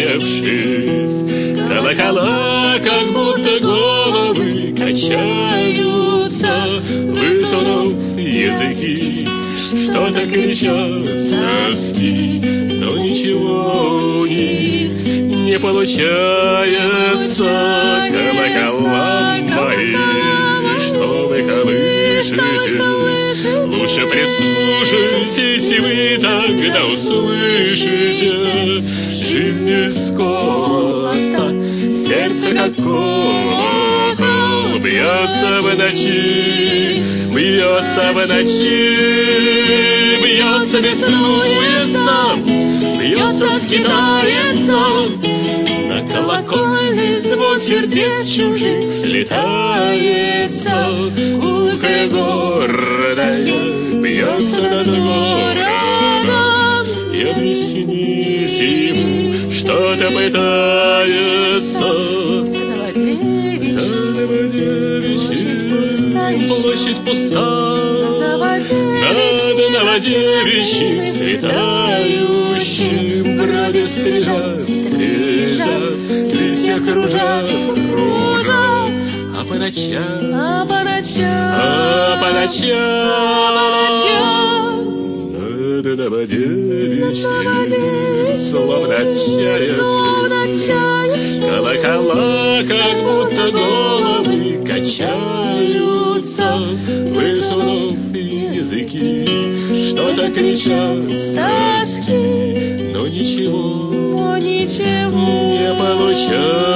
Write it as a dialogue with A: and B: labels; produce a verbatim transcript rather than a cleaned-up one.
A: разогревшись. Колокола, как будто головы, качаются, высунув языки, что-то кричат с тоски, но ничего у них не получается. Колокола мои, что вы колышетесь, лучше прислушайтесь, и вы тогда услышите. Жизнь из колота, сердце как колокол, бьется в ночи, бьется в ночи, бьется, беснуется, бьется, скитается. На колокольный звон сердец чужих слетается. Гулкая гордая бьется над городом, и объяснить ему что-то пытается. Заново девичьим, площадь пустая, над новодевичьим светающим броди стрижат, стрижат, листья кружат, кружат, а по ночам, а по ночам, а по ночам над новодевичьим, словно чаешь, колокола, как будто головы качаются, высунув языки, что-то кричат с тоски, но ничего, но ничего не получается.